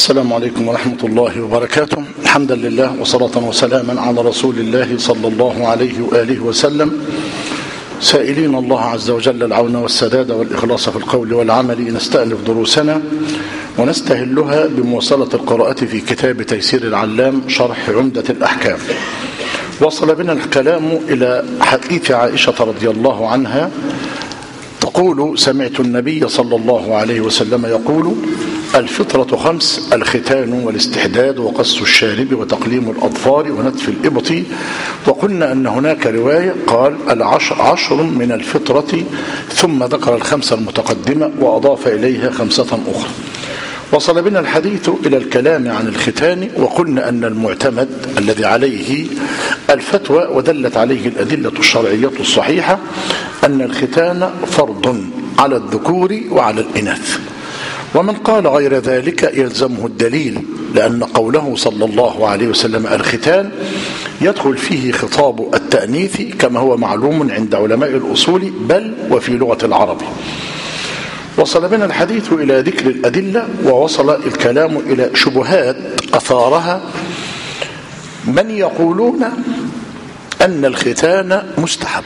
السلام عليكم ورحمة الله وبركاته. الحمد لله وصلاة وسلاما على رسول الله صلى الله عليه وآله وسلم، سائلين الله عز وجل العون والسداد والإخلاص في القول والعمل. نستأنف دروسنا ونستهلها بمواصلة القراءة في كتاب تيسير العلام شرح عمدة الأحكام. وصل بنا الكلام إلى حديث عائشة رضي الله عنها تقول: سمعت النبي صلى الله عليه وسلم يقول: الفطرة 5: الختان والاستحداد وقص الشارب وتقليم الأظفار ونتف الإبط. وقلنا أن هناك رواية قال 10 من الفطرة، ثم ذكر 5 المتقدمة وأضاف إليها 5 أخرى. وصل بنا الحديث إلى الكلام عن الختان، وقلنا أن المعتمد الذي عليه الفتوى ودلت عليه الأدلة الشرعية الصحيحة أن الختان فرض على الذكور وعلى الإناث، ومن قال غير ذلك يلزمه الدليل، لأن قوله صلى الله عليه وسلم الختان يدخل فيه خطاب التأنيث كما هو معلوم عند علماء الأصول بل وفي لغة العرب. وصل بنا الحديث إلى ذكر الأدلة، ووصل الكلام إلى شبهات أثارها من يقولون أن الختان مستحب.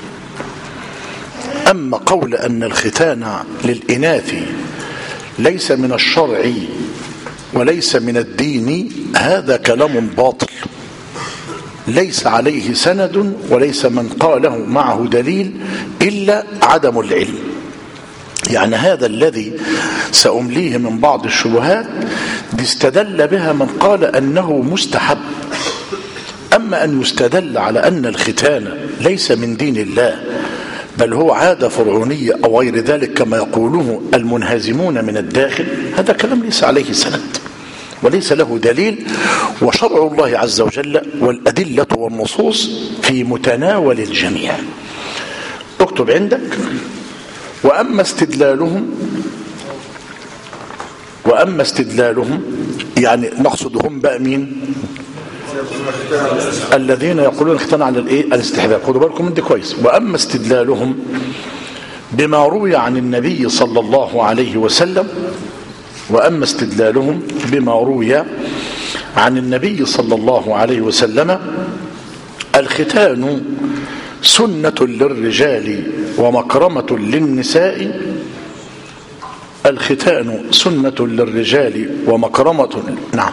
أما قول أن الختان للإناث ليس من الشرع وليس من الدين، هذا كلام باطل ليس عليه سند وليس من قاله معه دليل إلا عدم العلم. يعني هذا الذي سأمليه من بعض الشبهات استدل بها من قال أنه مستحب. أما أن يستدل على أن الختان ليس من دين الله بل هو عادة فرعونية أو غير ذلك كما يقوله المنهزمون من الداخل، هذا كلام ليس عليه سند وليس له دليل. وشرع الله عز وجل والأدلة والنصوص في متناول الجميع. اكتب عندك: وأما استدلالهم يعني نقصدهم بقى مين؟ الذين يقولون الختان على الاستحباب. خدوا بالكم من دي كويس. وأما استدلالهم بما روي عن النبي صلى الله عليه وسلم، وأما استدلالهم بما روي عن النبي صلى الله عليه وسلم: الختان سنة للرجال ومكرمة للنساء. الختان سنة للرجال ومكرمة. نعم.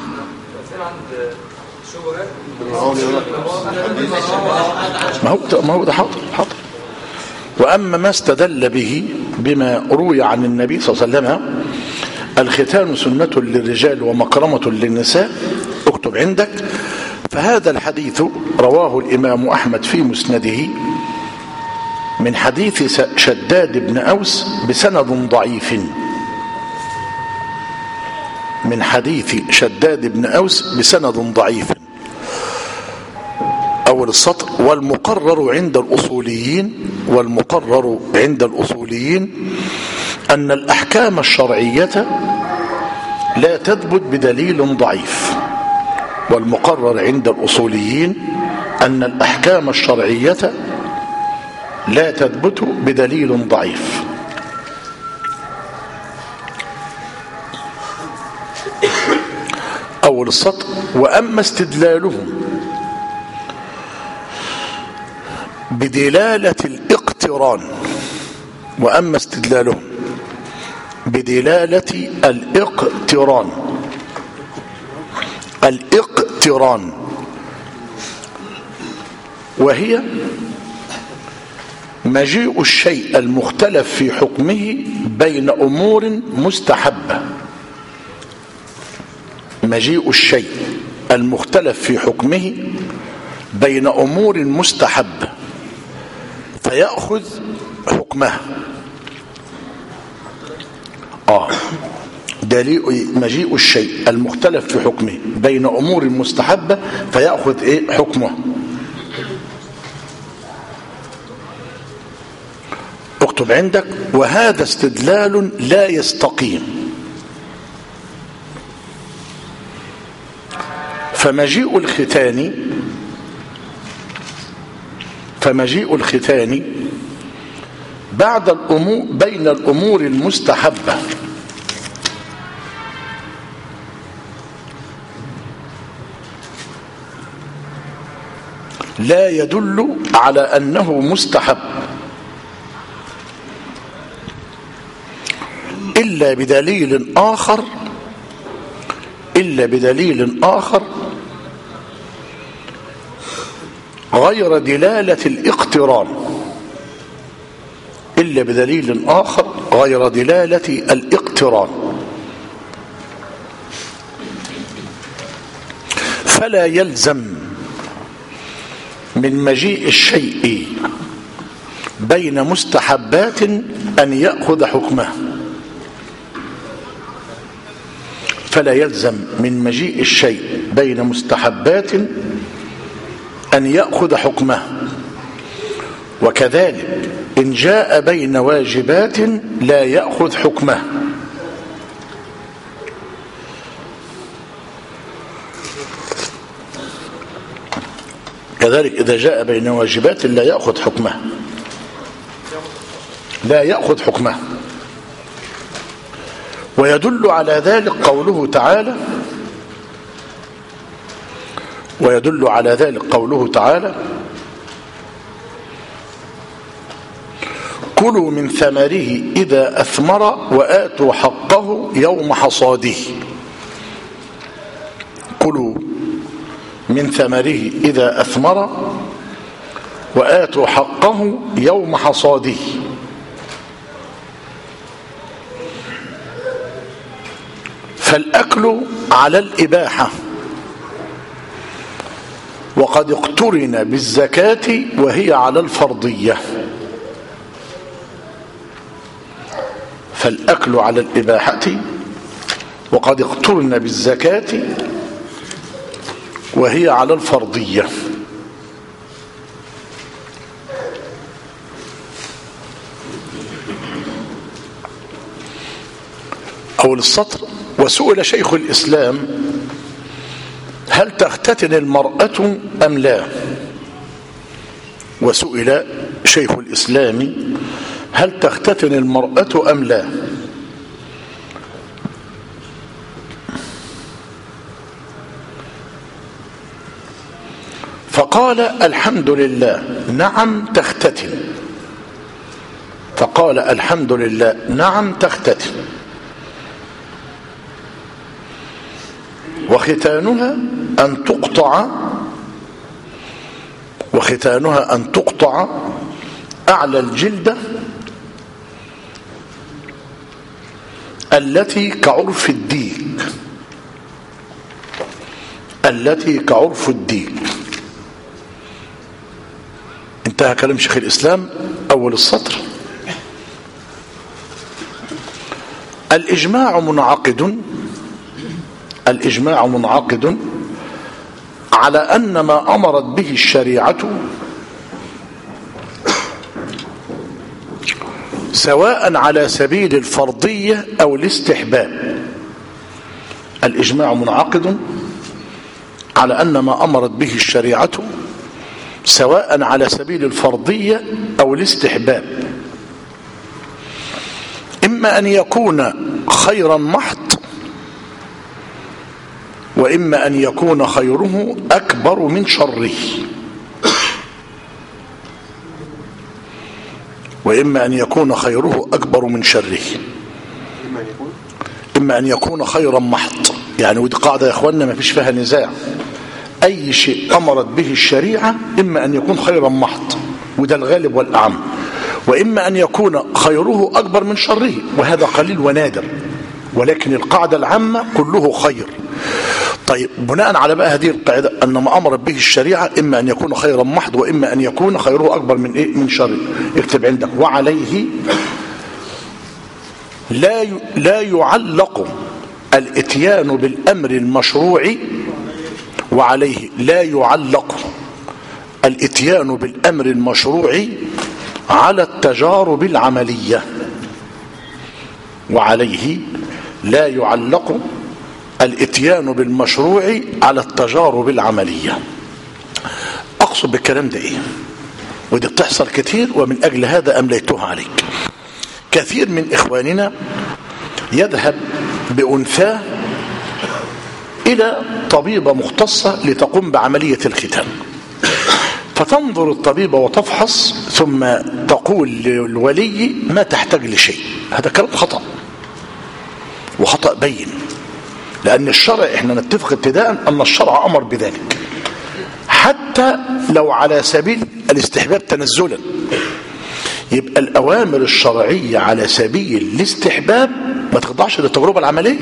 ما هو ده حاضر. وأما ما استدل به بما روي عن النبي صلى الله عليه وسلم: الختان سنة للرجال ومكرمة للنساء. اكتب عندك: فهذا الحديث رواه الإمام أحمد في مسنده من حديث شداد بن أوس بسند ضعيف. من حديث شداد بن أوس بسند ضعيف. أول السطر: والمقرر عند الأصوليين أن الأحكام الشرعية لا تثبت بدليل ضعيف. والمقرر عند الأصوليين أن الأحكام الشرعية لا تثبت بدليل ضعيف. أول السطر: وأما استدلالهم بدلالة الاقتران. وأما استدلالهم بدلالة الاقتران وهي مجيء الشيء المختلف في حكمه بين أمور مستحبة. مجيء الشيء المختلف في حكمه بين أمور مستحبة فيأخذ حكمها. دليل مجيء الشيء المختلف في حكمه بين أمور مستحبة فيأخذ حكمه. اكتب عندك: وهذا استدلال لا يستقيم. فمجيء الختان بعد الأمور بين الأمور المستحبة لا يدل على أنه مستحب إلا بدليل آخر غير دلالة الاقتران، إلا بدليل آخر غير دلالة الاقتران. فلا يلزم من مجيء الشيء بين مستحبات أن يأخذ حكمه، فلا يلزم من مجيء الشيء بين مستحبات أن يأخذ حكمه، وكذلك إن جاء بين واجبات لا يأخذ حكمه. كذلك إذا جاء بين واجبات لا يأخذ حكمه، لا يأخذ حكمه. ويدل على ذلك قوله تعالى كلوا من ثمره إذا أثمر وآتوا حقه يوم حصاده. كلوا من ثمره إذا أثمر وآتوا حقه يوم حصاده. فالأكل على الإباحة، وقد اقترن بالزكاة وهي على الفرضية. فالأكل على الإباحة وقد اقترن بالزكاة وهي على الفرضية. أول السطر: وسئل شيخ الإسلام هل تختتن المرأة أم لا؟ وسئل شيخ الإسلام هل تختتن المرأة أم لا؟ فقال الحمد لله نعم تختتن. فقال الحمد لله نعم تختتن. وختانها أن تقطع أعلى الجلدة التي كعرف الديك. انتهى كلام شيخ الإسلام أول السطر. الإجماع منعقد على أن ما أمرت به الشريعة سواء على سبيل الفرضية أو الاستحباب. الإجماع منعقد على أن ما أمرت به الشريعة سواء على سبيل الفرضية أو الاستحباب، إما أن يكون خيرا محض، وإما أن يكون خيره أكبر من شره. وإما أن يكون خيره أكبر من شره. إما أن يكون خيرا محض، يعني ودي قاعدة يا أخوانا ما فيش فيها نزاع. أي شيء أمرت به الشريعة إما أن يكون خيرا محض، وده الغالب والأعم، وإما أن يكون خيره أكبر من شره، وهذا قليل ونادر، ولكن القاعدة العامة كله خير. طيب بناء على بقى هذه القاعدة أن ما أمرت به الشريعة إما أن يكون خيرا محض، وإما أن يكون خيره أكبر من شره. اكتب عندك: وعليه لا يعلق الاتيان بالأمر المشروع، وعليه لا يعلق الاتيان بالأمر المشروع على التجارب العملية. وعليه لا يعلق الاتيان بالمشروع على التجارب العملية. أقصد بالكلام ده إيه؟ ودي بتحصل كتير، ومن أجل هذا أمليتها عليك. كثير من إخواننا يذهب بأنثاه إلى طبيبة مختصة لتقوم بعملية الختان. فتنظر الطبيبة وتفحص ثم تقول للولي ما تحتاج لشيء. هذا كلام خطأ، وخطأ بين، لأن الشرع احنا نتفق ابتداء أن الشرع أمر بذلك حتى لو على سبيل الاستحباب تنزلا. يبقى الأوامر الشرعية على سبيل الاستحباب ما تخضعش للتجربة العملية،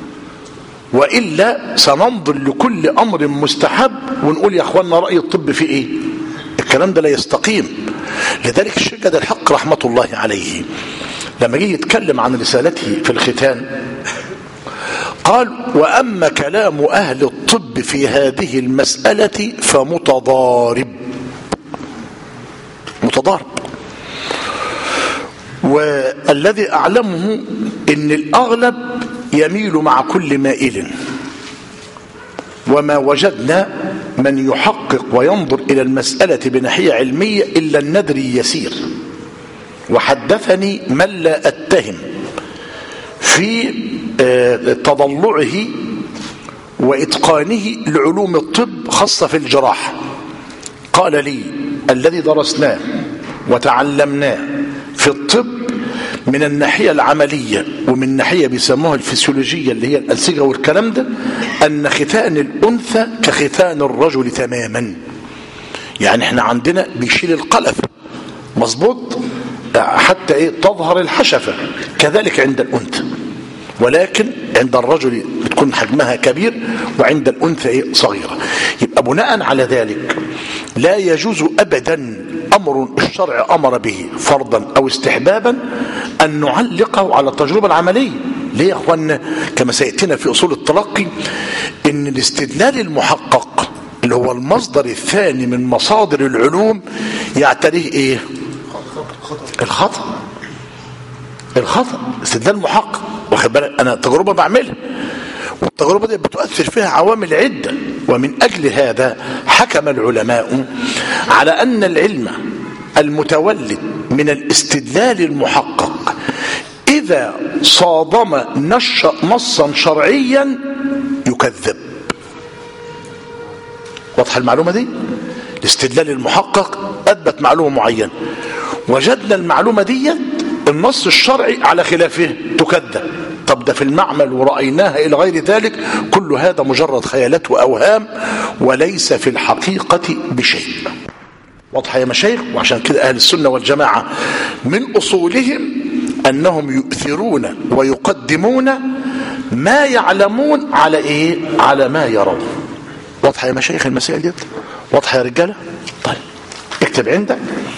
وإلا سننظر لكل أمر مستحب ونقول يا أخوانا رأي الطب في إيه. الكلام ده لا يستقيم. لذلك الشيخ جاد الحق رحمة الله عليه لما جه يتكلم عن رسالته في الختان قال: وأما كلام أهل الطب في هذه المسألة فمتضارب، متضارب. والذي أعلمه إن الأغلب يميل مع كل مائل، وما وجدنا من يحقق وينظر إلى المسألة بناحية علمية إلا النذر يسير. وحدثني من لا أتهم في تضلعه وإتقانه لعلوم الطب خاصة في الجراحة، قال لي: الذي درسناه وتعلمناه في الطب من الناحية العملية ومن ناحية بيسموها الفسيولوجية اللي هي الأنسجة والكلام ده، أن ختان الأنثى كختان الرجل تماما. يعني احنا عندنا بيشيل القلف مظبوط حتى تظهر الحشفة، كذلك عند الأنثى، ولكن عند الرجل بتكون حجمها كبير وعند الأنثى صغيرة. يبقى بناء على ذلك لا يجوز أبدا أمر الشرع أمر به فرضا أو استحبابا أن نعلقه على التجربة العملية. ليه يا أخوانا؟ كما سيأتينا في أصول التلقي إن الاستدلال المحقق اللي هو المصدر الثاني من مصادر العلوم يعتريه إيه؟ الخطأ. استدلال محقق، واخد بالك؟ أنا تجربة بعملها والتجربة دي بتؤثر فيها عوامل عدة، ومن أجل هذا حكم العلماء على أن العلم المتولد من الاستدلال المحقق إذا صادم نصا شرعيا يكذب. واضح المعلومة دي؟ الاستدلال المحقق أثبت معلومة معينة، وجدنا المعلومة دي النص الشرعي على خلافه تكذب. طب ده في المعمل ورأيناها إلى غير ذلك، كل هذا مجرد خيالات وأوهام وليس في الحقيقة بشيء. واضح يا مشايخ؟ وعشان كده أهل السنة والجماعة من أصولهم أنهم يؤثرون ويقدمون ما يعلمون على إيه؟ على ما يرون. واضح يا مشايخ المسائل دي؟ واضح يا رجالة؟ طيب اكتب عندك: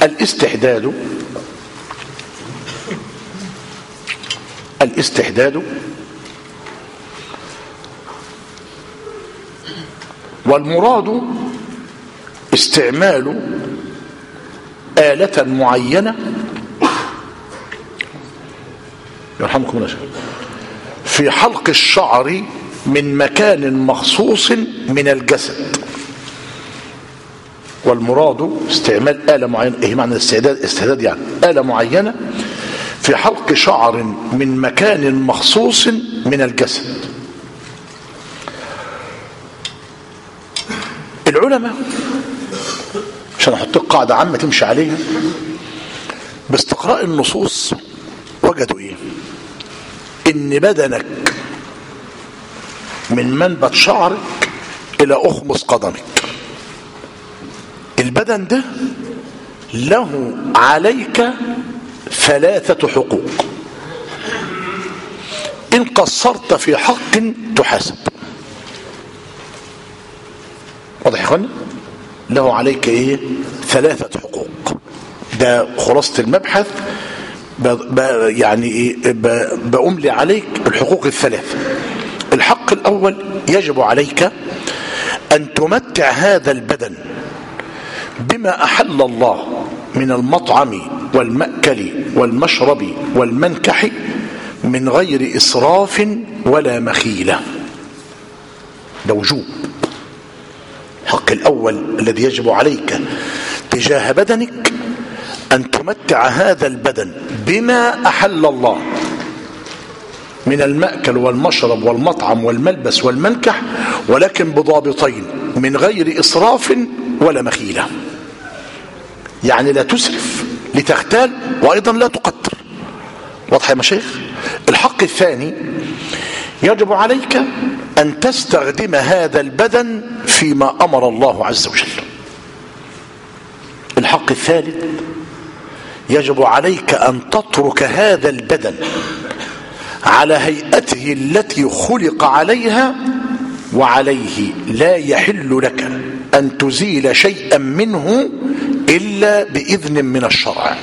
الاستحداد والمراد استعمال آلة معينة يرحمكم الله في حلق الشعر من مكان مخصوص من الجسد. والمراد استعمال آلة معينة. ايه معنى استعداد؟ يعني آلة معينة في حلق شعر من مكان مخصوص من الجسد. العلماء عشان احط قاعدة عامة تمشي عليها باستقراء النصوص وجدوا ايه؟ ان بدنك من منبت شعرك الى اخمص قدمك، البدن ده له عليك 3 حقوق. إن قصرت في حق تحاسب. واضح يا اخوانا؟ له عليك ايه؟ 3 حقوق. ده خلاصة المبحث. يعني ايه؟ بأملي عليك الحقوق 3. الحق الأول: يجب عليك أن تمتع هذا البدن بما أحل الله من المطعم والمأكل والمشرب والمنكح من غير إسراف ولا مخيلة. ده وجوب. الحق الأول الذي يجب عليك تجاه بدنك أن تمتع هذا البدن بما أحل الله من المأكل والمشرب والمطعم والملبس والمنكح، ولكن بضابطين: من غير إسراف ولا مخيلة. يعني لا تسرف لتغتال وأيضا لا تقتر. واضح يا مشايخ؟ الحق الثاني يجب عليك أن تستخدم هذا البدن فيما أمر الله عز وجل. الحق الثالث يجب عليك أن تترك هذا البدن على هيئته التي خلق عليها، وعليه لا يحل لك أن تزيل شيئا منه إلا بإذن من الشرع.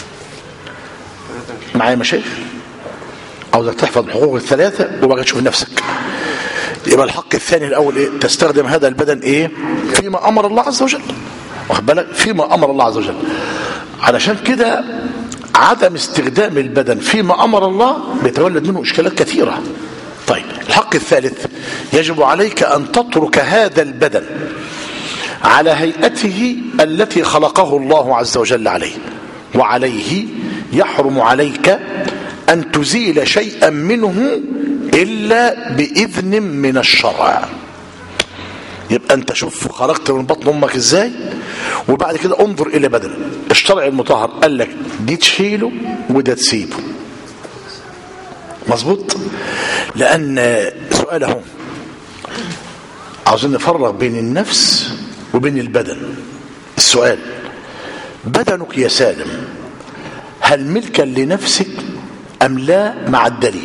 معايا مشايخ؟ عاوزك تحفظ الحقوق الثلاثة وبقى تشوف نفسك. يبقى الحق الثاني الأول إيه؟ تستخدم هذا البدن إيه؟ فيما أمر الله عز وجل. واخد بالك؟ فيما أمر الله عز وجل. علشان كده عدم استخدام البدن فيما أمر الله بيتولد منه إشكالات كثيرة. طيب الحق الثالث يجب عليك أن تترك هذا البدن على هيئته التي خلقه الله عز وجل عليه، وعليه يحرم عليك أن تزيل شيئا منه إلا بإذن من الشرع. يبقى أنت شوف خرجت من بطن أمك إزاي، وبعد كده انظر إلى بدنك. الشرع المطهر قال لك دي تشيله وده تسيبه. مظبوط؟ لأن سؤاله عاوزين نفرق بين النفس وبين البدن. السؤال: بدنك يا سالم هل ملكا لنفسك أم لا مع الدليل؟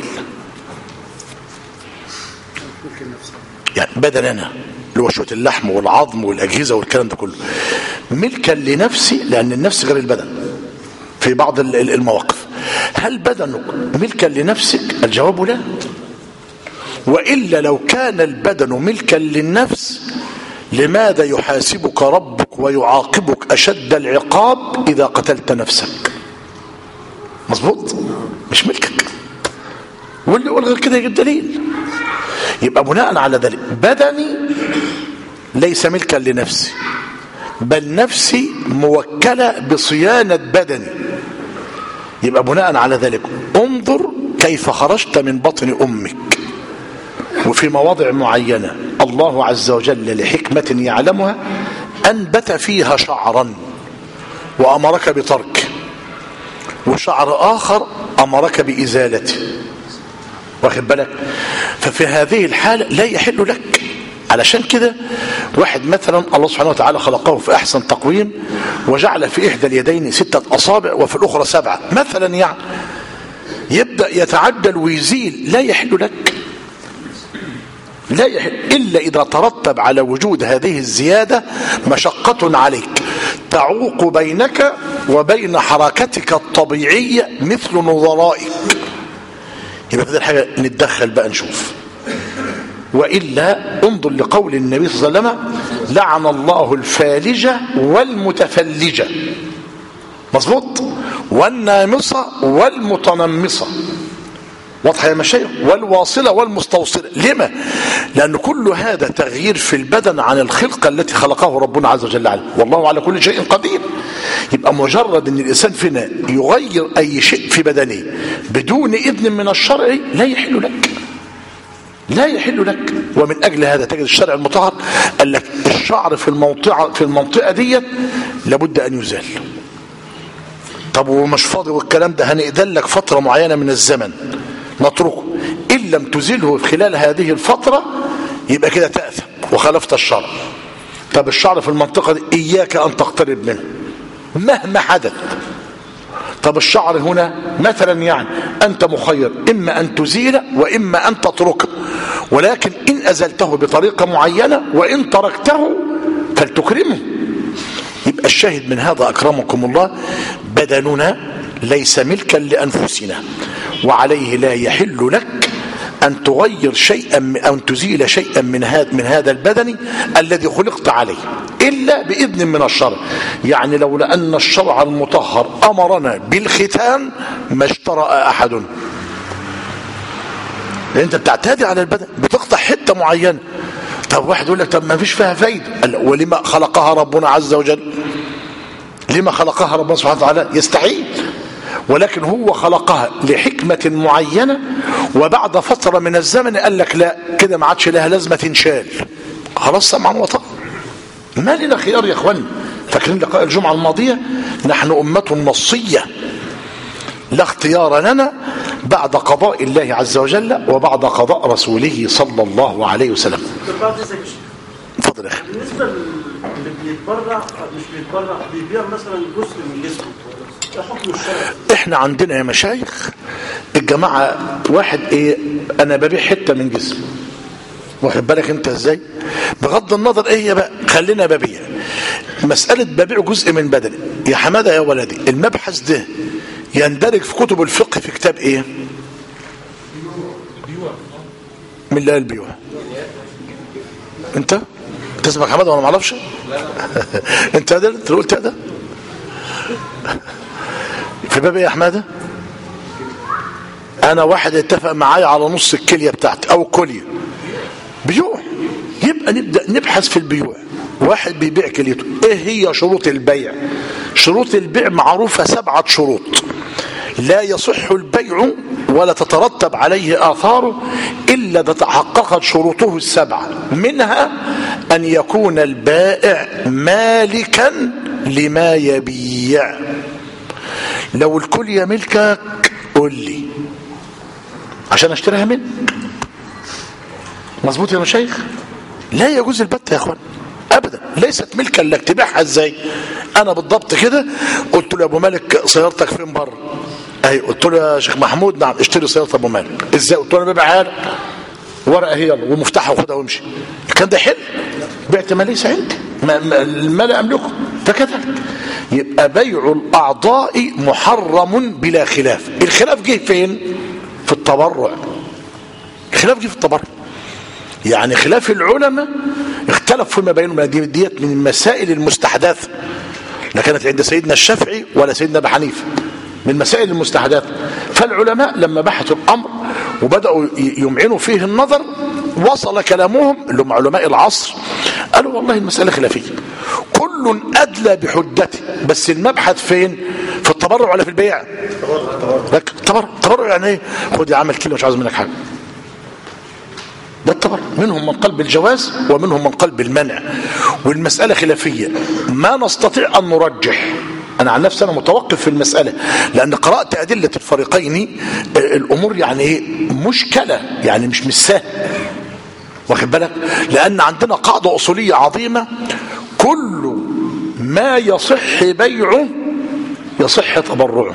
يعني بدننا اللي هو شوية اللحم والعظم والأجهزة والكلام ده كله ملكا لنفسي، لأن النفس غير البدن في بعض المواقف. هل بدنك ملكا لنفسك؟ الجواب لا. وإلا لو كان البدن ملكا للنفس لماذا يحاسبك ربك ويعاقبك أشد العقاب إذا قتلت نفسك؟ مظبوط؟ مش ملكك. واللي يقول غير كده يجيب دليل. يبقى بناء على ذلك بدني ليس ملكا لنفسي، بل نفسي موكلة بصيانة بدني. يبقى بناء على ذلك انظر كيف خرجت من بطن أمك، وفي مواضع معينة الله عز وجل لحكمة يعلمها أنبت فيها شعرا وأمرك بترك، وشعر آخر أمرك بإزالته. واخد بالك؟ ففي هذه الحالة لا يحل لك. علشان كده واحد مثلا الله سبحانه وتعالى خلقه في أحسن تقويم وجعل في إحدى اليدين 6 أصابع وفي الأخرى 7 مثلا، يعني يبدأ يتعدل ويزيل، لا يحل لك. لا يحل إلا إذا ترتب على وجود هذه الزيادة مشقة عليك تعوق بينك وبين حركتك الطبيعية مثل نظرائك. يبقى في هذه الحاجة نتدخل بقى نشوف. وإلا انظر لقول النبي صلى الله عليه وسلم: لعن الله الفالجة والمتفلجة. مظبوط؟ والنامصة والمتنمصة. واضح يا مشايخ؟ والواصلة والمستوصلة. لما؟ لأن كل هذا تغيير في البدن عن الخلقة التي خلقه ربنا عز وجل عليه، والله على كل شيء قدير. يبقى مجرد أن الإنسان فينا يغير أي شيء في بدنه بدون إذن من الشرع لا يحل لك. لا يحل لك. ومن أجل هذا تجد الشرع المطهر قال لك الشعر في المنطقة دي لابد أن يزال. طب ومش فاضي والكلام ده، هنأذن لك فترة معينة من الزمن نتركه، إن لم تزله خلال هذه الفترة يبقى كده تأثم وخالفت الشرع. طب الشعر في المنطقة دي إياك أن تقترب منه مهما حدث. طب الشعر هنا مثلا يعني أنت مخير إما أن تزيله وإما أن تتركه، ولكن إن أزلته بطريقة معينة وإن تركته فلتكرمه. يبقى الشاهد من هذا أكرمكم الله بدننا ليس ملكا لأنفسنا، وعليه لا يحل لك أن تغير شيئا أو أن تزيل شيئا من هذا البدن الذي خلقت عليه إلا بإذن من الشرع. يعني لولا أن الشرع المطهر أمرنا بالختان ما اشترأ أحد. لأن أنت بتعتادي على البدن، بتقطع حتة معينة. طب واحد يقول لك طب ما فيش فيها فايدة. ولما خلقها ربنا عز وجل؟ لما خلقها ربنا سبحانه وتعالى؟ يستحيل. ولكن هو خلقها لحكمة معينة، وبعد فترة من الزمن قال لك لا كده ما عادش لها لازمة تنشال، خلاص سمعا وطاعة. ما لنا خيار يا اخواني. فاكرين لقاء الجمعة الماضية؟ نحن أمة نصية لا اختيار لنا بعد قضاء الله عز وجل وبعد قضاء رسوله صلى الله عليه وسلم. اتفضل يا اخي. بالنسبه اللي بيتبرع مش بيتبرع بيبيع مثلا جزء من جسمه، ده حكم الشرع. احنا عندنا يا مشايخ الجماعه واحد انا ببيع حته من جسمي، واخد بالك انت ازاي؟ بغض النظر ايه هي بقى، خلينا ببيع مساله ببيع جزء من بدني. يا حماده يا ولدي، المبحث ده يندرج في كتب الفقه في كتاب ايه؟ من لا البيوع. انت اسمك حماده وانا ما اعرفش؟ انت ده انت قلت ده في باب ايه يا حماده؟ انا واحد اتفق معايا على نص الكليه بتاعتي او كليه بيوع، يبقى نبدا نبحث في البيوع. واحد بيبيع كليته، ايه هي شروط البيع؟ شروط البيع معروفه 7 شروط لا يصح البيع ولا تترتب عليه آثاره إلا إذا تحققت شروطه 7. منها أن يكون البائع مالكا لما يبيع. لو الكلية ملكك قول لي عشان اشتريها منك. مظبوط يا مشايخ؟ لا يجوز البت يا اخوان ابدا، ليست ملكا لك. تبيعها ازاي؟ انا بالضبط كده قلت له يا ابو مالك سيارتك فين بره؟ اهي. قلت له يا شيخ محمود نعم اشتري سياره ابو مالك. ازاي؟ قلت له انا ببيعها لك، ورقه هي يلا ومفتاحها وخدها وامشي. كان ده حل؟ بعت ما ليس عندي، ما لا املكه. فكذا يبقى بيع الاعضاء محرم بلا خلاف. الخلاف جه فين؟ في التبرع. الخلاف جه في التبرع. يعني خلاف العلماء اختلف فيما بينهم. ديت من المسائل المستحدثه، لا كانت عند سيدنا الشافعي ولا سيدنا ابي حنيفه، من المسائل المستحدثه. فالعلماء لما بحثوا الامر وبداوا يمعنوا فيه النظر، وصل كلامهم اللي هم علماء العصر قالوا والله المساله خلافيه، كل ادلى بحجته. بس المبحث فين؟ في التبرع ولا في البيع؟ التبرع يعني ايه؟ خد يا عم الكلمه مش عايز منك حاجه. ده التبرع. منهم من قال بالجواز ومنهم من قال بالمنع، والمساله خلافيه ما نستطيع ان نرجح. انا عن نفسي انا متوقف في المساله، لان قرات ادله الفريقين الامور يعني ايه مشكله، يعني مش سهل، واخد بالك؟ لان عندنا قاعده اصوليه عظيمه: كل ما يصح بيعه يصح تبرعه،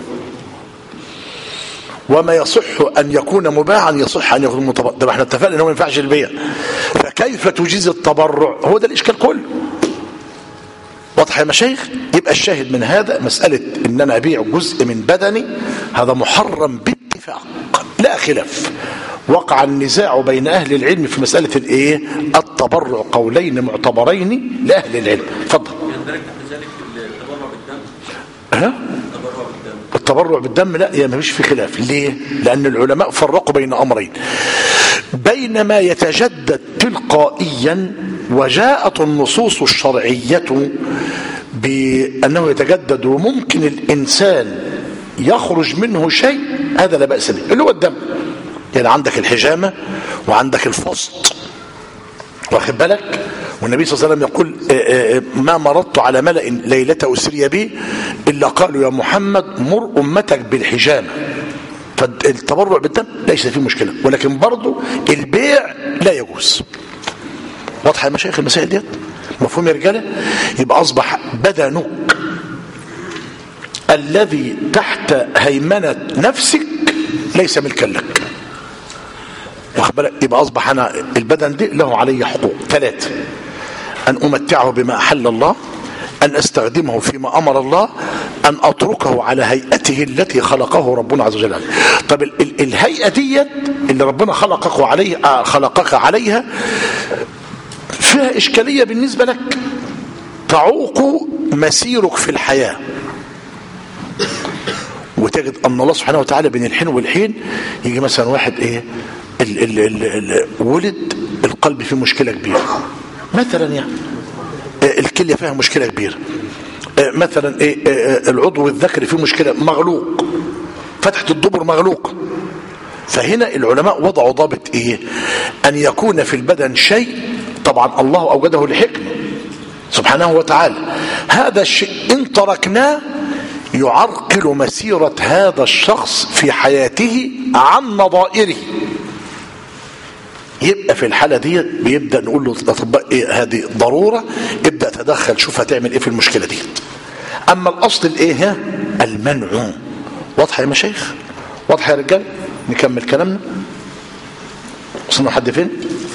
وما يصح ان يكون مباعا يصح ان يكون متبرع. ده احنا اتفقنا انه ما ينفعش البيع، فكيف تجيز التبرع؟ هو ده الاشكال كله. واضح يا مشايخ؟ يبقى الشاهد من هذا مساله ان انا ابيع جزء من بدني هذا محرم باتفاق لا خلاف. وقع النزاع بين اهل العلم في مساله الايه؟ التبرع، قولين معتبرين لاهل العلم. اتفضل. يندرج تحت ذلك التبرع بالدم؟ ها؟ التبرع بالدم لا، يا ما فيش في خلاف. ليه؟ لان العلماء فرقوا بين امرين: بين ما يتجدد تلقائيا وجاءت النصوص الشرعيه بانه يتجدد وممكن الانسان يخرج منه شيء، هذا لا باس به، اللي هو الدم. يعني عندك الحجامه وعندك الفسط، واخد بالك؟ والنبي صلى الله عليه وسلم يقول ما مرضت على ملأ ليلة أسري بي إلا قالوا يا محمد مر أمتك بالحجامة. فالتبرع بالدم ليس فيه مشكلة، ولكن برضو البيع لا يجوز. واضحة يا مشايخ المسائل ديت؟ مفهوم يا رجالة؟ يبقى أصبح بدنك الذي تحت هيمنة نفسك ليس ملكا لك، واخد بالك؟ يبقى أصبح أنا البدن دي له علي حقوق 3: أن أمتعه بما أحل الله، أن أستخدمه فيما أمر الله، أن أتركه على هيئته التي خلقه ربنا عز وجل. طب الهيئة دي اللي ربنا خلقك عليها فيها إشكالية بالنسبة لك، تعوق مسيرك في الحياة. وتجد أن الله سبحانه وتعالى بين الحين والحين يجي مثلا واحد ولد القلب فيه مشكلة كبيرة مثلا، يعني الكلية فيها مشكلة كبيرة مثلا، العضو الذكري فيه مشكلة، مغلوق، فتحة الدبر مغلوق. فهنا العلماء وضعوا ضابط أن يكون في البدن شيء، طبعا الله أوجده لحكمة، سبحانه وتعالى. هذا الشيء إن تركناه يعرقل مسيرة هذا الشخص في حياته عن نظائره. يبقى في الحالة دي بيبدأ نقول له الأطباء إيه هذه ضرورة، ابدأ تدخل شوف هتعمل إيه في المشكلة دي. أما الأصل الإيه؟ المنع. واضحة يا مشايخ؟ واضحة يا رجال؟ نكمل كلامنا. وصلنا لحد فين؟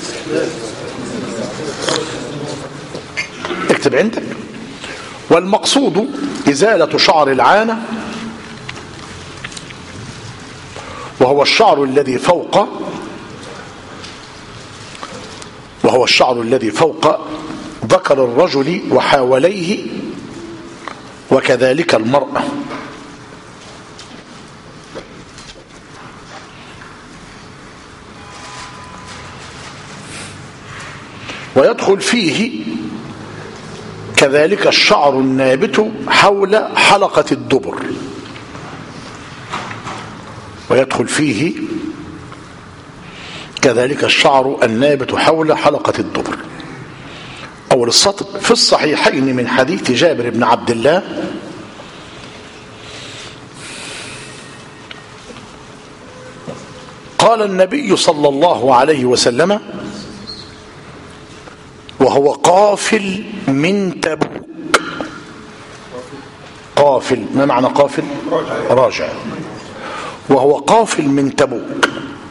اكتب عندك. والمقصود إزالة شعر العانة، وهو الشعر الذي فوق ذكر الرجل وحاوليه، وكذلك المرأة. ويدخل فيه كذلك الشعر النابت حول حلقة الدبر. ويدخل فيه كذلك الشعر النابت حول حلقة الدبر. أول السطر. في الصحيحين من حديث جابر بن عبد الله قال النبي صلى الله عليه وسلم وهو قافل من تبوك. قافل، ما معنى قافل؟ راجع. وهو قافل من تبوك.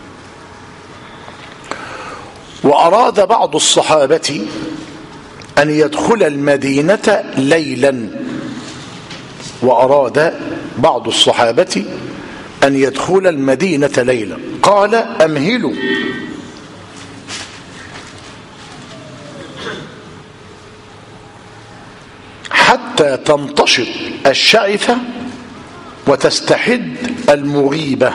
وأراد بعض الصحابة أن يدخل المدينة ليلا. وأراد بعض الصحابة أن يدخل المدينة ليلا. قال أمهلوا حتى تمتشط الشعثة وتستحد المغيبة.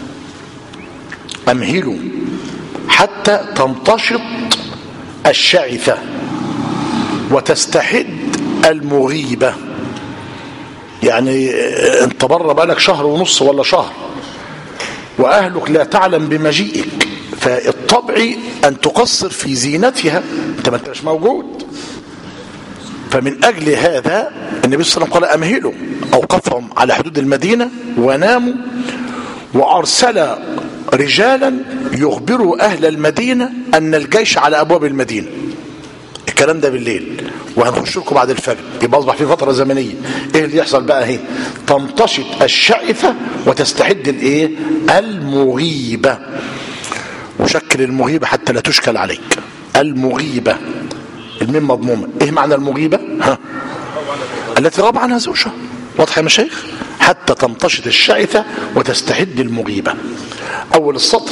أمهلوا حتى تمتشط الشعثة وتستحد المغيبة. يعني انت بره بقالك شهر ونص ولا شهر وأهلك لا تعلم بمجيئك، فالطبيعي أن تقصر في زينتها، انت ما انتش موجود. فمن أجل هذا النبي صلى الله عليه وسلم قال أمهلوا، أوقفهم على حدود المدينة وناموا، وأرسل رجالا يخبروا أهل المدينة أن الجيش على أبواب المدينة. الكلام ده بالليل، وهنخش لكم بعد الفجر، يبقى أصبح في فترة زمنية. إيه اللي يحصل بقى؟ هي تمتشط الشعثة وتستحد الإيه؟ المغيبة. وشكل المغيبة حتى لا تشكل عليك. المغيبة الميم مضمومة. إيه معنى المغيبة؟ التي غاب عنها زوجها. واضح يا مشايخ؟ حتى تمتشط الشعثة وتستحد المغيبة. أول السطر.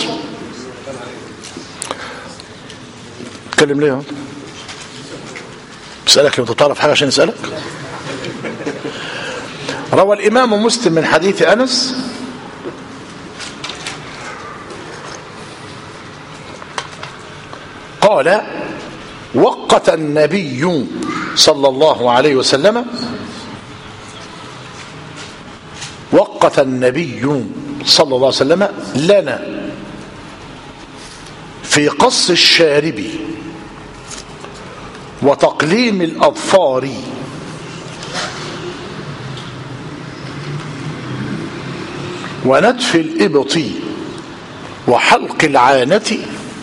تكلم ليه؟ بسألك لو تعرف حاجة عشان يسألك. روى الإمام مسلم من حديث أنس قال وقت النبي صلى الله عليه وسلم لنا في قص الشارب وتقليم الأظفار ونتف الإبط وحلق العانة.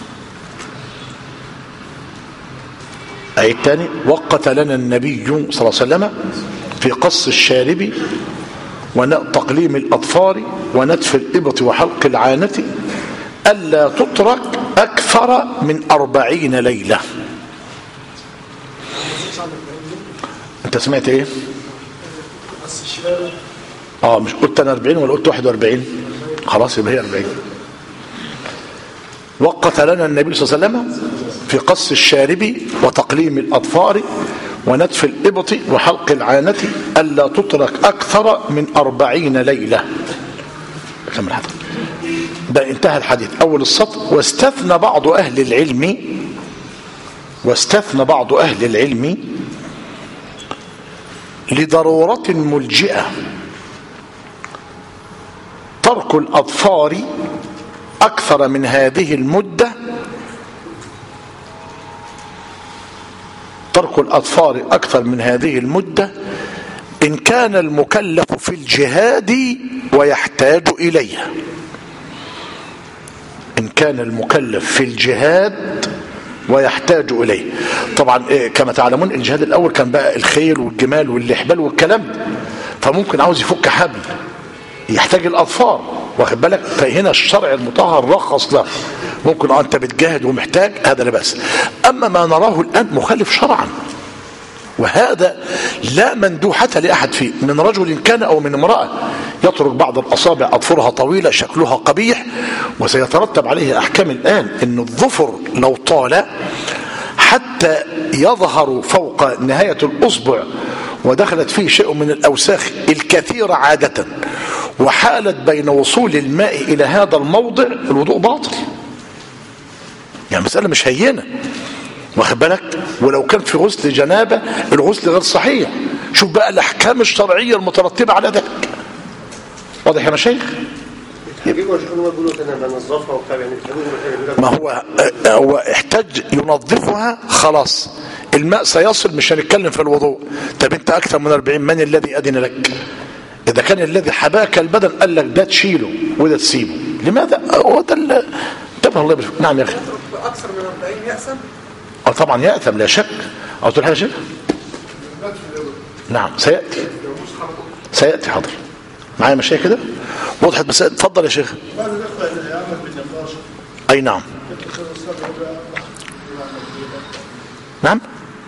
أي الثاني. وقت لنا النبي صلى الله عليه وسلم في قص الشارب وتقليم الأظفار ونتف الإبط وحلق العانة ألا تترك أكثر من 40 ليلة. أنت سمعت إيه؟ مش قلت أنا 40 ولا قلت 41؟ خلاص يبقى هي 40. وقت لنا النبي صلى الله عليه وسلم في قص الشارب وتقليم الأظفار ونتف الإبط وحلق العانة ألا تترك أكثر من 40 ليلة. كمل حدث. ده انتهى الحديث. أول السطر. واستثنى بعض أهل العلم لضرورة ملجئة ترك الأظفار أكثر من هذه المدة ترك الأظفار أكثر من هذه المدة إن كان المكلف في الجهاد ويحتاج إليها. إن كان المكلف في الجهاد ويحتاج إليه. طبعا كما تعلمون الجهاد الأول كان بقى الخيل والجمال واللحبال والكلام ده، فممكن عاوز يفك حبل يحتاج الأظفار، واخد بالك؟ فهنا الشرع المطهر رخص له، ممكن أنت بتجاهد ومحتاج، هذا لا بأس. أما ما نراه الآن مخالف شرعا، وهذا لا مندوحة لأحد فيه، من رجل كان أو من امرأة، يترك بعض الأصابع أظفرها طويلة شكلها قبيح، وسيترتب عليه أحكام الآن. إن الظفر لو طال حتى يظهر فوق نهاية الأصبع ودخلت فيه شيء من الأوساخ الكثيرة عادة، وحالت بين وصول الماء إلى هذا الموضع، الوضوء باطل. يعني مسألة مش هينة، واخد بالك؟ ولو كان في غسل جنابة الغسل غير صحيح. شوف بقى الأحكام الشرعية المترتبة على ذلك. واضح يا مشايخ؟ ما هو احتاج ينظفها، خلاص الماء سيصل، مش هنتكلم في الوضوء. طب انت اكثر من 40، من الذي اذن لك؟ اذا كان الذي حباك البدن قال لك ده تشيله وده تسيبه، لماذا؟ هو ده انتبه الله بشكل. نعم يا اخي. اكثر من 40 يأثم؟ طبعا يأثم لا شك. او تقول حاجه شيخ؟ نعم سياتي حاضر معايا مشايخ كده وضحت. بس اتفضل يا شيخ. اي نعم. نعم.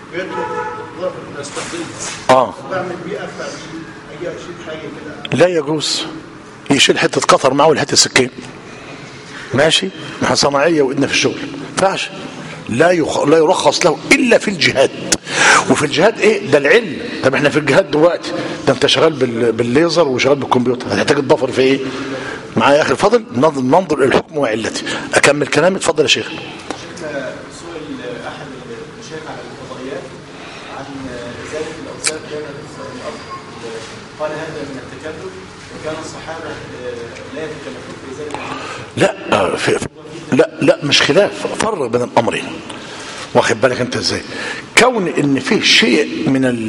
لا يجوز يشيل حته قطر معه ولا حته سكين، ماشي، نحن صناعيه وايدنا في الشغل، فعش لا يرخص له الا في الجهاد. وفي الجهاد ايه ده العلم. طب احنا في الجهاد دلوقتي، ده انت شغال بالليزر وشغال بالكمبيوتر، هتحتاج تضفر في ايه؟ معايا يا اخي الفاضل. ننظر الى الحكم وعلته. اكمل كلامي. اتفضل يا شيخ. سئل احد المشايخ على الفضائيات عن ازاله الاوساخ بين الارض، قال هذا من التكلف، وكان الصحابه لا يتكلفون في ازاله لا مش خلاف، فرق بين الامرين، واخد بالك انت ازاي؟ كون ان فيه شيء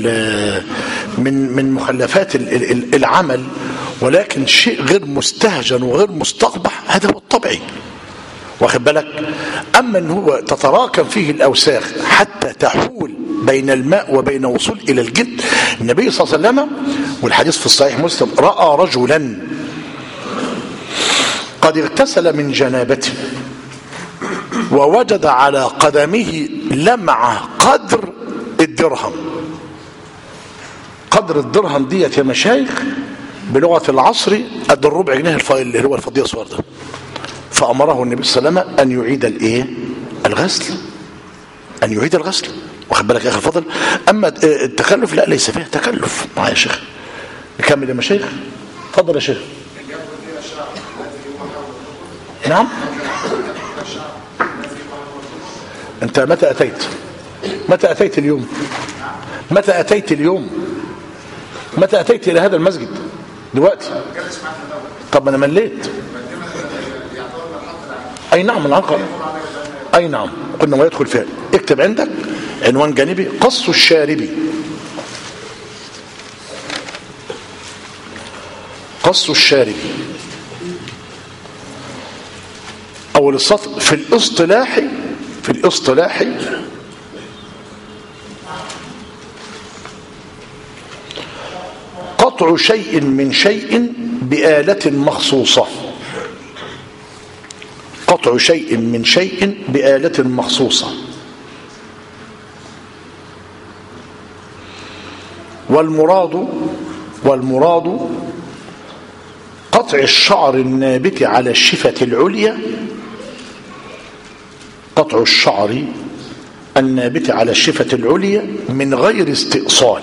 من مخلفات العمل، ولكن شيء غير مستهجن وغير مستقبح، هذا هو الطبيعي، واخد بالك؟ اما ان هو تتراكم فيه الاوساخ حتى تحول بين الماء وبين وصول الى الجلد. النبي صلى الله عليه وسلم والحديث في الصحيح مسلم راى رجلا قد اغتسل من جنابته ووجد على قدمه لمعة قدر الدرهم. قدر الدرهم ديت يا مشايخ بلغة العصر قد الربع جنيه اللي هو الفضية الصغير ده. فأمره النبي صلى الله عليه وسلم أن يعيد الغسل، أن يعيد الغسل، واخد بالك يا أخي الفضل. أما التكلف لا، ليس فيه تكلف. معايا يا شيخ. نكمل يا مشايخ. اتفضل يا شيخ. نعم. أنت متى أتيت اليوم؟ متى أتيت إلى هذا المسجد دلوقتي؟ طب أنا مليت. أي نعم العقل. أي نعم قلنا ما يدخل فيها. اكتب عندك عنوان جانبي: قص الشاربي. قص الشاربي. أول السطر: في الاصطلاح قطع شيء من شيء بآلة مخصوصة. قطع شيء من شيء بآلة مخصوصة. والمراد قطع الشعر النابت على الشفة العليا. قطع الشعر النابت على الشفة العليا من غير استئصال.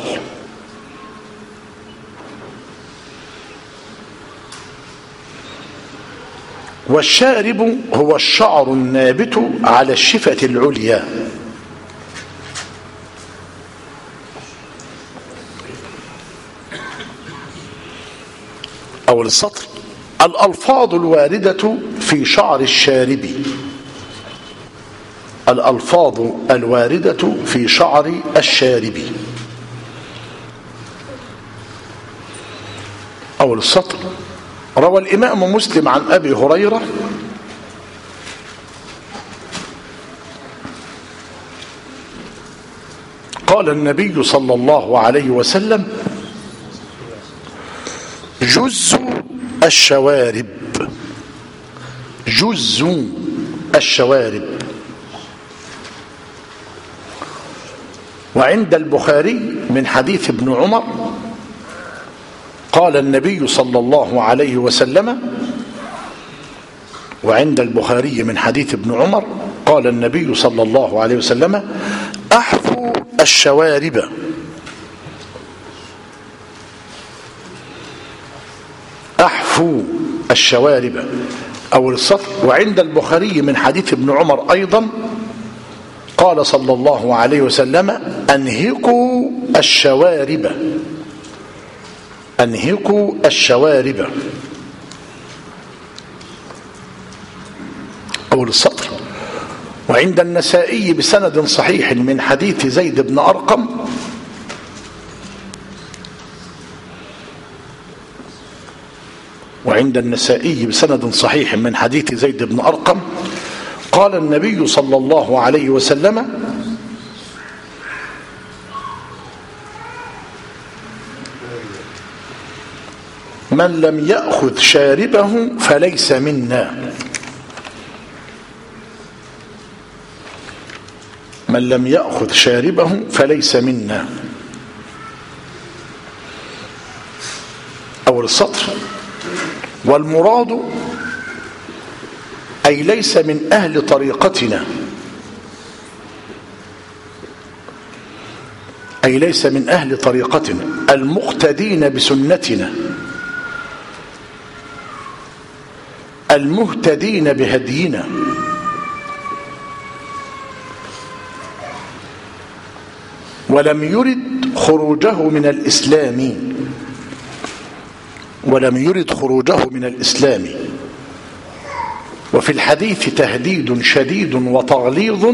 والشارب هو الشعر النابت على الشفة العليا. أول السطر: الألفاظ الواردة في شعر الشارب. الألفاظ الواردة في شعر الشارب. أول السطر: روى الإمام مسلم عن أبي هريرة قال النبي صلى الله عليه وسلم: جز الشوارب، جز الشوارب. وعند البخاري من حديث ابن عمر قال النبي صلى الله عليه وسلم، وعند البخاري من حديث ابن عمر قال النبي صلى الله عليه وسلم: أحفوا الشوارب. أحفوا الشوارب. أول السطر: وعند البخاري من حديث ابن عمر أيضا قال صلى الله عليه وسلم: أنهكوا الشوارب، أنهكوا الشوارب. أول السطر: وعند النسائي بسند صحيح من حديث زيد بن أرقم وعند النسائي بسند صحيح من حديث زيد بن أرقم قال النبي صلى الله عليه وسلم: من لم يأخذ شاربه فليس منا. من لم يأخذ شاربه فليس منا. أول السطر: والمراد أي ليس من أهل طريقتنا، أي ليس من أهل طريقتنا المقتدين بسنتنا المهتدين بهدينا. ولم يرد خروجه من الإسلام، ولم يرد خروجه من الإسلام. وفي الحديث تهديد شديد وتغليظ،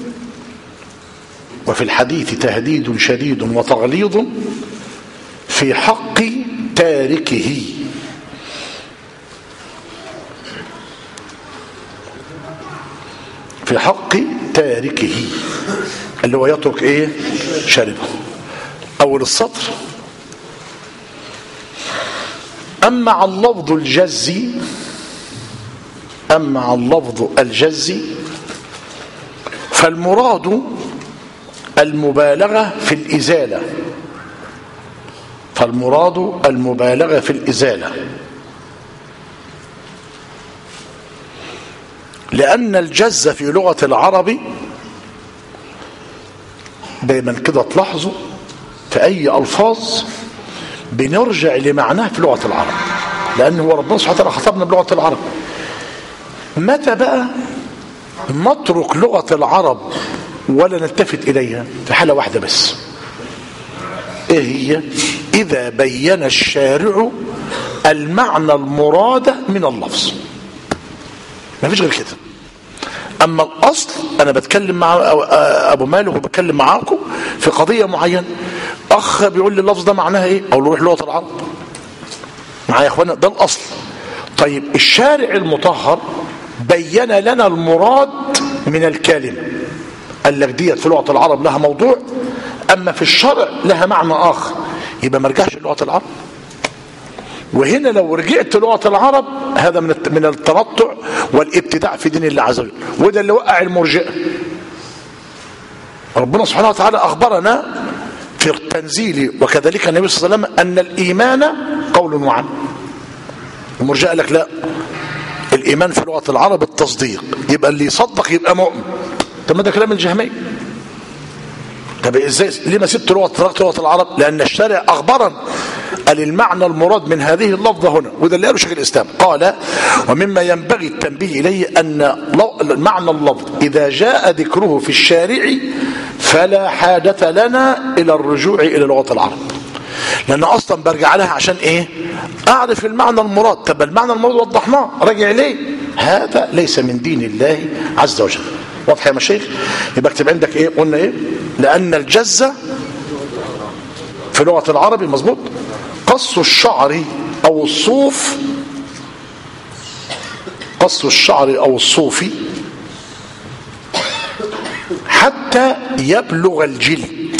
وفي الحديث تهديد شديد وتغليظ في حق تاركه. في حق تاركه اللي هو يترك ايه؟ شربه. اول السطر: اما اللفظ الجزي، اما اللفظ الجزي فالمراد المبالغة في الإزالة، فالمراد المبالغة في الإزالة، لأن الجز في لغة العرب دايما كده تلاحظوا في أي ألفاظ بنرجع لمعناه في لغة العرب، لأنه هو ربنا سبحانه وتعالى خطبنا بلغة العرب. متى بقى نترك لغة العرب ولا نلتفت إليها؟ في حالة واحدة بس، إيه هي؟ إذا بين الشارع المعنى المراد من اللفظ، ما فيش غير كده. أما الأصل أنا بتكلم مع أبو مالك وبتكلم معاكم في قضية معينة، أخ بيقول لي اللفظ ده معناها إيه؟ أقول له روح لغة العرب معايا يا إخوانا، ده الأصل. طيب الشارع المطهر بين لنا المراد من الكلمة، قال لك ديت في لغة العرب لها موضوع، أما في الشرع لها معنى آخر، يبقى ما رجعش لغة العرب. وهنا لو رجعت لغة العرب هذا من التنطع والابتداع في دين الله عز وجل، وده اللي وقع المرجئة. ربنا سبحانه وتعالى أخبرنا في التنزيل وكذلك النبي صلى الله عليه وسلم أن الإيمان قول وعمل. المرجئة قال لك لا، الإيمان في لغة العرب التصديق، يبقى اللي يصدق يبقى مؤمن. طب ما ده كلام الجهمية. طب ازاي ليه ما سبت لغة العرب؟ لأن الشارع أخبرنا قال المعنى المراد من هذه اللفظة هنا، وده اللي قاله شيخ الإسلام. قال ومما ينبغي التنبيه إليه أن معنى اللفظ إذا جاء ذكره في الشارع فلا حاجة لنا إلى الرجوع إلى لغة العرب، لأن أصلا برجع لها عشان إيه؟ أعرف المعنى المراد. طب المعنى المراد وضحناه، راجع ليه؟ هذا ليس من دين الله عز وجل. واضح يا مشايخ؟ يبقى اكتب عندك ايه؟ قلنا ايه؟ لأن الجزة في لغة العربي مظبوط قص الشعر أو الصوف، قص الشعر أو الصوف حتى يبلغ الجلد،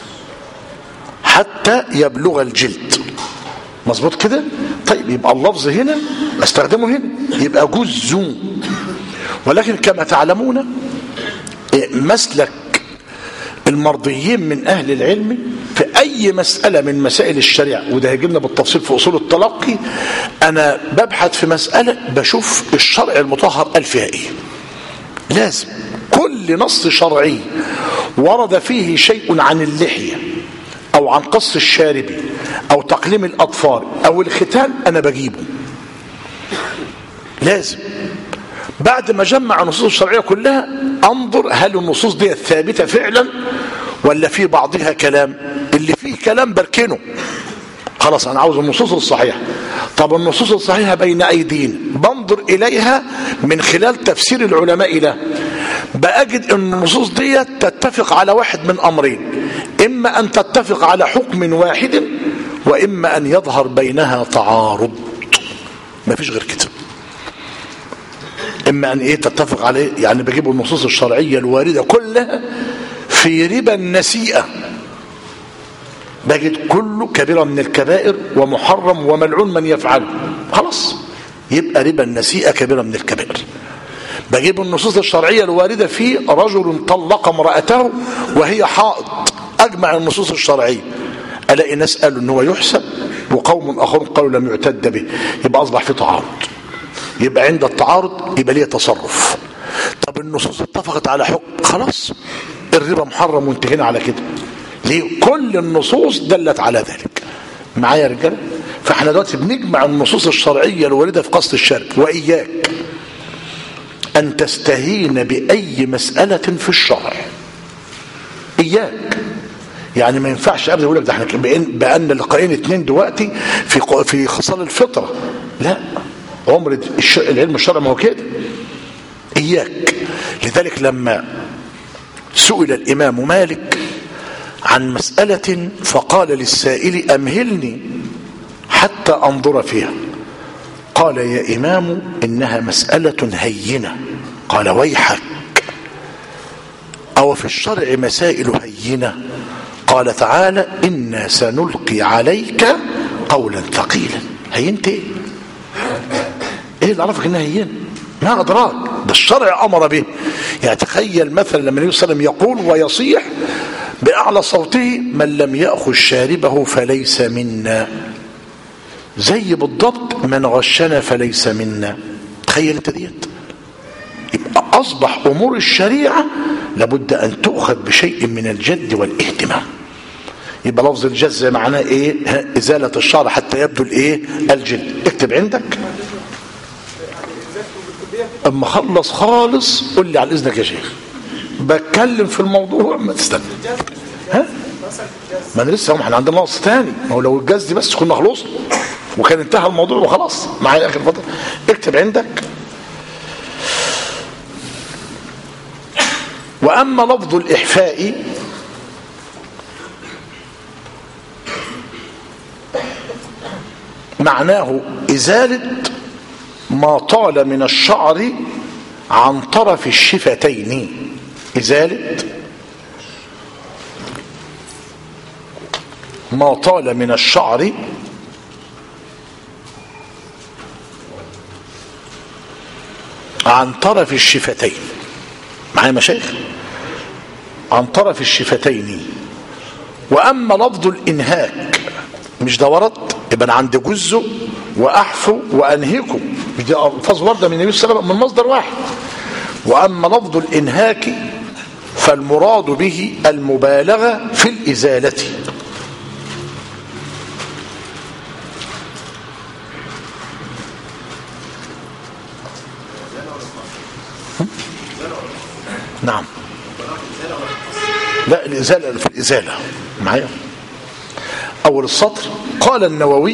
حتى يبلغ الجلد، مظبوط كده؟ طيب يبقى اللفظ هنا استخدمه هنا يبقى جزء. ولكن كما تعلمون مسلك المرضيين من أهل العلم في أي مسألة من مسائل الشريعة، وده هيجينا بالتفصيل في أصول التلقي، أنا ببحث في مسألة بشوف الشرع المطهر قال فيها إيه. لازم كل نص شرعي ورد فيه شيء عن اللحية أو عن قص الشارب أو تقليم الأطفال أو الختان أنا بجيبه لازم. بعد ما جمع النصوص الشرعية كلها انظر هل النصوص دي ثابتة فعلا ولا في بعضها كلام. اللي فيه كلام بركنه، خلاص انا عاوز النصوص الصحيحة. طب النصوص الصحيحة بين ايدينا بنظر اليها من خلال تفسير العلماء له، بأجد ان النصوص دي تتفق على واحد من امرين، اما ان تتفق على حكم واحد واما ان يظهر بينها تعارض، ما فيش غير كده. اما ان ايه تتفق عليه، يعني بجيب النصوص الشرعية الواردة كلها في ربا النسيئة، بجد كله كبيرة من الكبائر ومحرم وملعون من يفعله، خلاص يبقى ربا النسيئة كبيرة من الكبائر. بجيب النصوص الشرعية الواردة في رجل طلق امرأته وهي حائض، اجمع النصوص الشرعية، الاقي ناس قالوا ان هو يحسب وقوم اخرون قالوا لم يعتد به، يبقى اصبح في تعارض. يبقى عند التعارض يبقى ليه تصرف. طب النصوص اتفقت على حكم، خلاص الربا محرم وانتهينا على كده. ليه؟ كل النصوص دلت على ذلك. معايا يا رجاله؟ فاحنا دلوقتي بنجمع النصوص الشرعيه الوارده في قصد الشرب. واياك ان تستهين باي مساله في الشرع، اياك. يعني ما ينفعش ابدا يقول لك ده احنا بان لقائين اتنين دلوقتي في خصال الفطره، لا، عمر العلم الشرعي ما هو كده. اياك. لذلك لما سئل الامام مالك عن مسألة فقال للسائل امهلني حتى انظر فيها، قال يا امام انها مسألة هينة. قال ويحك، او في الشرع مسائل هينة؟ قال تعالى انا سنلقي عليك قولا ثقيلا. هينت ايه؟ ايه اللي عرفك انها هينة؟ ما ادراك، ده الشرع امر به. يعني تخيل مثلا لما النبي صلى الله عليه وسلم يقول ويصيح باعلى صوته من لم ياخذ شاربه فليس منا، زي بالضبط من غشنا فليس منا. تخيل انت ديت. يبقى اصبح امور الشريعه لابد ان تؤخذ بشيء من الجد والاهتمام. يبقى لفظ الجز معناه ايه؟ ازاله الشعر حتى يبدو الايه؟ الجلد. اكتب عندك اما خلص خالص قول لي على اذنك يا شيخ، بتكلم في الموضوع ما تستنى. ها؟ ما انا لسه احنا عندنا نقص تاني، ما هو لو الجز دي بس كنا خلصنا وكان انتهى الموضوع وخلاص. معايا اخر فتره؟ اكتب عندك واما لفظ الاحفاء معناه ازاله ما طال من الشعر عن طرف الشفتين. ازاله ما طال من الشعر عن طرف الشفتين. معايا مشايخ؟ عن طرف الشفتين. واما لفظ الانهاك مش ده ورد؟ يبقى انا عندي جزء واحفو وانهكوا، دي الفاظ ورده من النبي صلى الله عليه وسلم من مصدر واحد. واما لفظ الانهاك فالمراد به المبالغه في الازاله. نعم. لا، الازاله في الازاله. معايا اول السطر قال النووي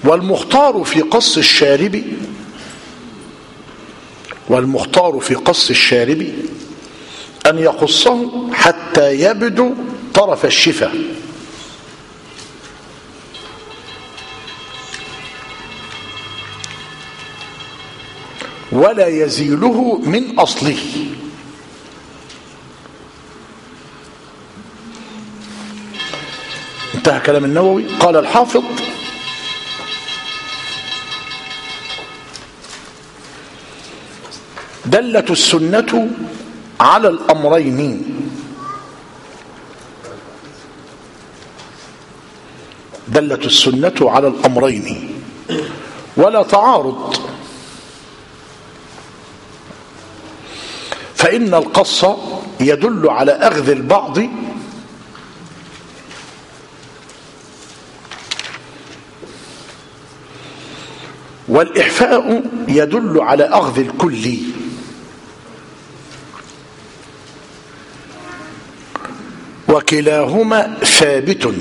والمختار في قص الشارب أن يقصه حتى يبدو طرف الشفة، ولا يزيله من أصله. انتهى كلام النووي. قال الحافظ: دلت السنة على الأمرين، دلت السنة على الأمرين ولا تعارض، فإن القص يدل على أخذ البعض والإحفاء يدل على أخذ الكل، وكلاهما ثابت،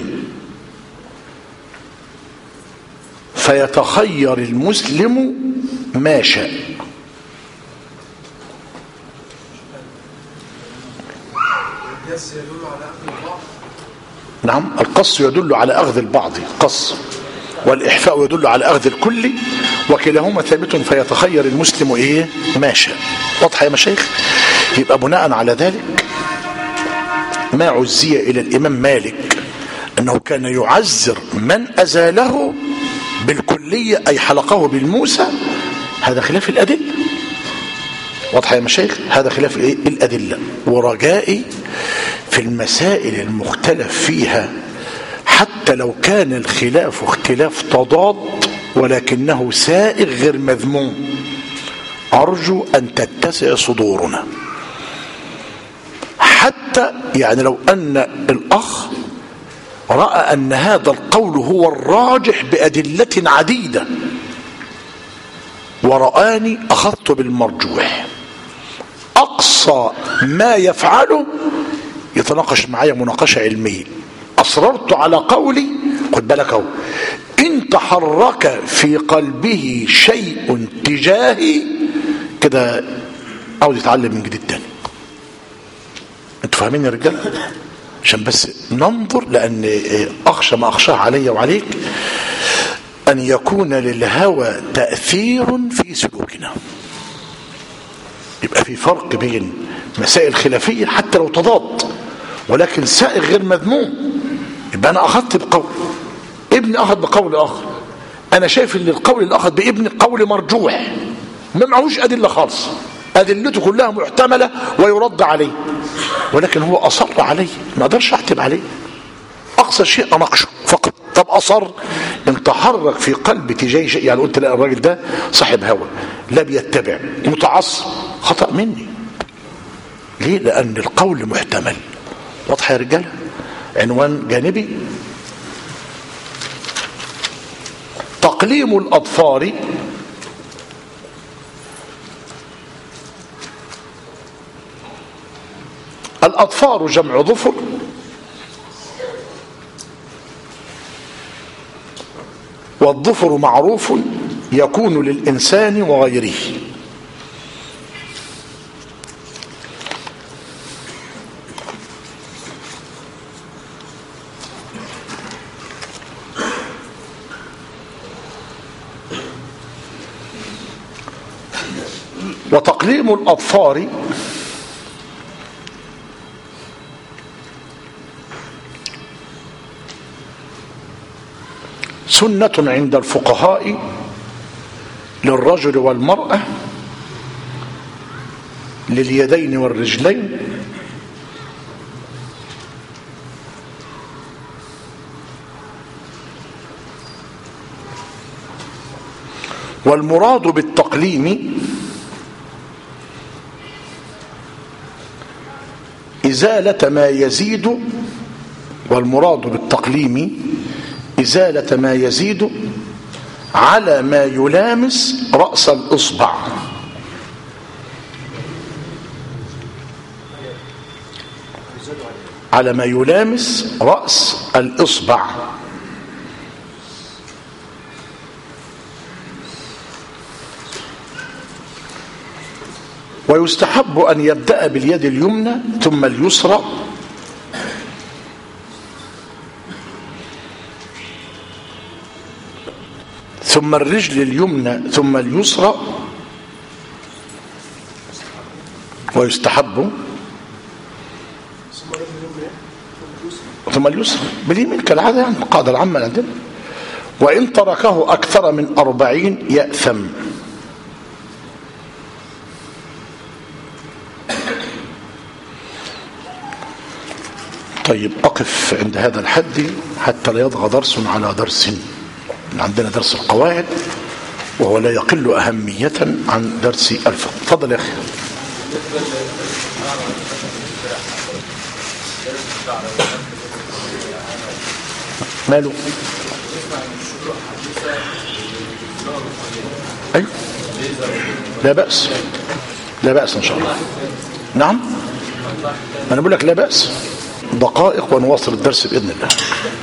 فيتخير المسلم ما شاء. نعم، القص يدل على أخذ البعض قص، والإحفاء يدل على أخذ الكل، وكلاهما ثابت فيتخير المسلم إيه ما شاء. واضح يا مشايخ؟ يبقى بناء على ذلك ما عزي إلى الإمام مالك أنه كان يعزر من أزاله بالكلية أي حلقه بالموسى، هذا خلاف الأدلة. واضح يا مشايخ؟ هذا خلاف الأدلة. ورجائي في المسائل المختلف فيها حتى لو كان الخلاف اختلاف تضاد ولكنه سائغ غير مذموم، أرجو أن تتسع صدورنا، حتى يعني لو أن الأخ رأى أن هذا القول هو الراجح بأدلة عديدة ورآني أخذت بالمرجوح، أقصى ما يفعله يتناقش معي مناقشة علمية. أصررت على قولي، خد بالك اهو، إن تحرك في قلبه شيء تجاهي كده عاوز يتعلم من جديد تاني. انتوا فاهمين يا رجال؟ عشان بس ننظر، لأن أخشى ما أخشاه علي وعليك أن يكون للهوى تأثير في سلوكنا. يبقى في فرق بين مسائل خلافية حتى لو تضاد ولكن سائغ غير مذموم، يبقى أنا أخذت بقول، ابني أخذ بقول آخر، أنا شايف أن القول اللي أخذ بابني قول مرجوح ما معهوش أدلة خالص، أدلته كلها محتملة ويرد عليه، ولكن هو أصر عليه، ما أقدرش أعتب عليه، أقصى شيء أناقشه فقط. طب أصر، إن تحرك في قلب تجاه شيء، يعني قلت لا الراجل ده صاحب هوى لا بيتبع متعصب، خطأ مني. ليه؟ لأن القول محتمل. واضح يا رجالة؟ عنوان جانبي: تقليم الأظفار الأظفار جمع ظفر، والظفر معروف يكون للإنسان وغيره. وتقليم الأظفار سنة عند الفقهاء للرجل والمرأة، لليدين والرجلين، والمراد بالتقليم إزالة ما يزيد، والمراد بالتقليم إزالة ما يزيد على ما يلامس رأس الإصبع، على ما يلامس رأس الإصبع. ويستحب أن يبدأ باليد اليمنى ثم اليسرى ثم الرجل اليمنى ثم اليسرى، ويستحب ثم اليسرى باليمين كالعادة، يعني القاعدة العامة عندنا. وإن تركه أكثر من 40 يأثم. طيب أقف عند هذا الحد حتى لا يطغى درس على درس. عندنا درس القواعد وهو لا يقل أهمية عن درس الفقه. تفضل يا أخي. ماله؟ أيوه لا بأس، لا بأس إن شاء الله. نعم أنا بقول لك لا بأس. دقائق ونواصل الدرس بإذن الله.